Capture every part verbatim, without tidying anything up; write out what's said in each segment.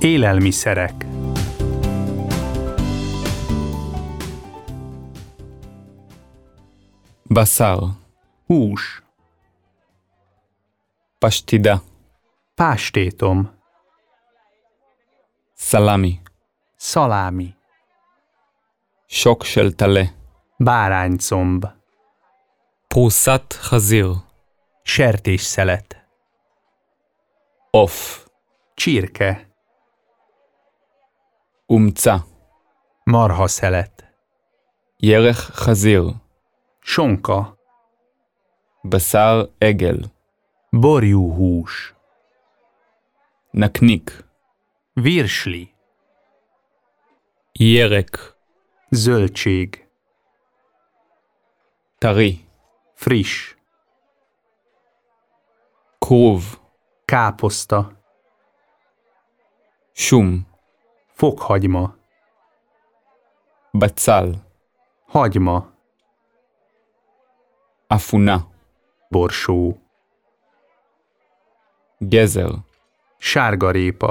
Élelmiszerek. בשר, Hús. פשטידה, Pástétom. סלמי, Szalámi. שוק של טלה, Báránycomb. פרוסת חזיר, Sertésszelet. עוף, Csirke. אומצה, Marhaszelet. ירך חזיר, Sonka. בשר עגל, Borjúhús. נקניק, Virsli. ירק, Zöldség. טרי, Friss. כרוב, Káposzta. שום, Fokhagyma. בצל, Hagyma. אפונה, Borsó. גזר, Sárgarépa.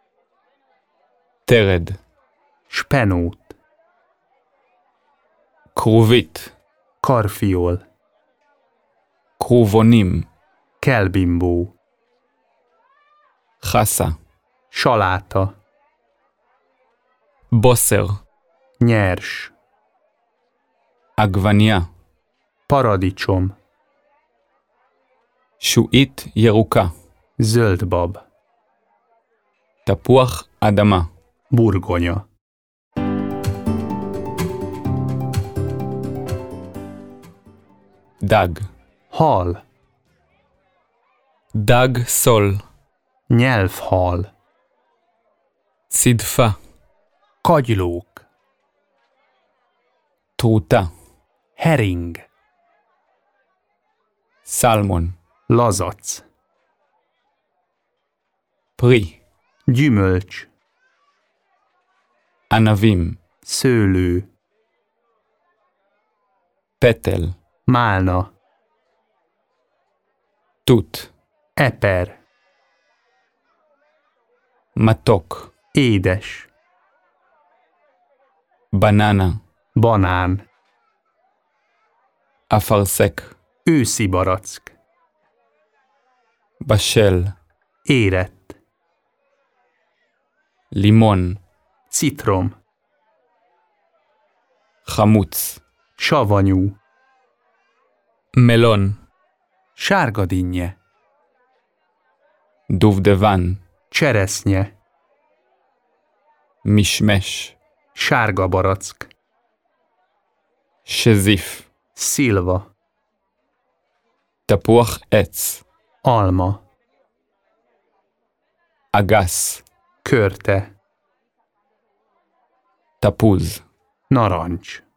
תרד, Spenót. כרובית, Karfiol. כרובונים, Kelbimbó. חסה, Saláta. בוסר, Nyers. עגבניה, Paradicsom. שועית ירוקה, Zöldbab. תפוח אדמה, Burgonya. דג, Hal. דג סול, Nyelvhal. צדפה, Kagylók. טרוטה, Hering. סלמון, Lazac. פרי, Gyümölcs. ענבים, Szőlő. פטל, Málna. תות, Eper. מתוק, Édes. בננה, Banán. אפרסק, Őszi barack. בשל, Érett. לימון, Citrom. חמוץ, Savanyú. מלון, Sárgadinnye. דובדבן, Cseresznye. משמש, Sárga barack. שזיף, Szilva. תפוח עץ, Alma. אגס, Körte. תפוז. Narancs.